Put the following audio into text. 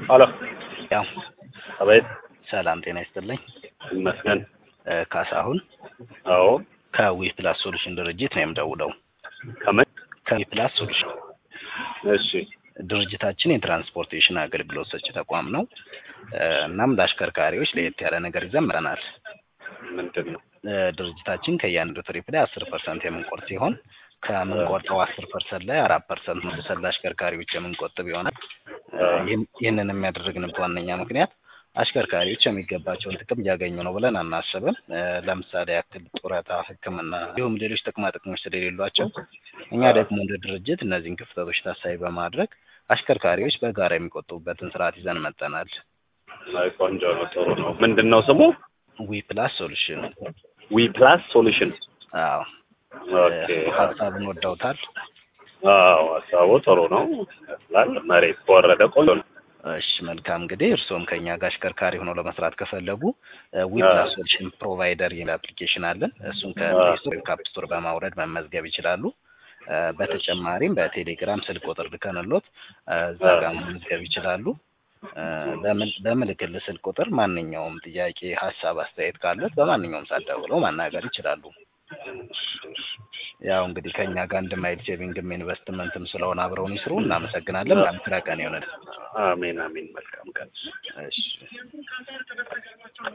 አሎ ያው አቤት ሰላም ጤና ይስጥልኝ። ይመስገን። ካሳሁን አዎ ከዊፕላስ ሶሉሽን ድርጅት ነው የምደውለው። ከምን? ከዊፕላስ ሶሉሽን እሺ ድርጅታችን የትራንስፖርቴሽን አገልግሎት ሰጪ ተቋም ነው። እናም ለአሽከርካሪዎች ለየት ያለ ነገር ይዘን መጥተናል። ምንድን ነው? ድርጅታችን ከእያንዳንዱ ትሪፕ ላይ 10% የምንቆርጥ ሲሆን ከምንቆርጠው 10% ላይ 4% መልሰን ለአሽከርካሪዎች የምንቆጥብ ይሆናል። ይህንን የሚያደርግንበት ዋነኛ ምክንያት አሽከርካሪዎች የሚገባቸውን ጥቅም እያገኙ ነው ብለን አናስብም። ለምሳሌ ያክል ጡረታ፣ ሕክምና እንዲሁም ሌሎች ጥቅማ ጥቅሞች ስለሌሏቸው እኛ ደግሞ እንደ ድርጅት እነዚህን ክፍተቶች ታሳቢ በማድረግ አሽከርካሪዎች በጋራ የሚቆጥቡበትን ስርዓት ይዘን መጥተናል። አይ ቆንጆ ነው፣ ጥሩ ነው። ምንድን ነው ስሙ? ዊፕላስ ሶሉሽን። ዊፕላስ ሶሉሽን። አዎ ኦኬ። ሀሳቡን ወደውታል? አዎ ሀሳቡ ጥሩ ነው ይመስላል። መሬት ከወረደ ቆንጆ ነው። እሺ መልካም። እንግዲህ እርስዎም ከኛ ጋር አሽከርካሪ ሆነው ለመስራት ከፈለጉ ዊፕላስ ሶሉሽን ፕሮቫይደር የሚል አፕሊኬሽን አለን። እሱን ከፕሌይ ስቶር ወይም ከአፕ ስቶር በማውረድ መመዝገብ ይችላሉ። በተጨማሪም በቴሌግራም ስልክ ቁጥር ልከንሎት እዛ ጋር መመዝገብ ይችላሉ። በምልክል ስልክ ቁጥር ማንኛውም ጥያቄ፣ ሀሳብ፣ አስተያየት ካለት በማንኛውም ሰዓት ደውለው ማናገር ይችላሉ። ያው እንግዲህ ከኛ ጋር አንድ ማይል ሴቪንግም ኢንቨስትመንትም ስለሆነ አብረውን ይስሩ። እናመሰግናለን። መልካም ቀን ይሁንልህ። አሜን አሜን። መልካም ቀን። እሺ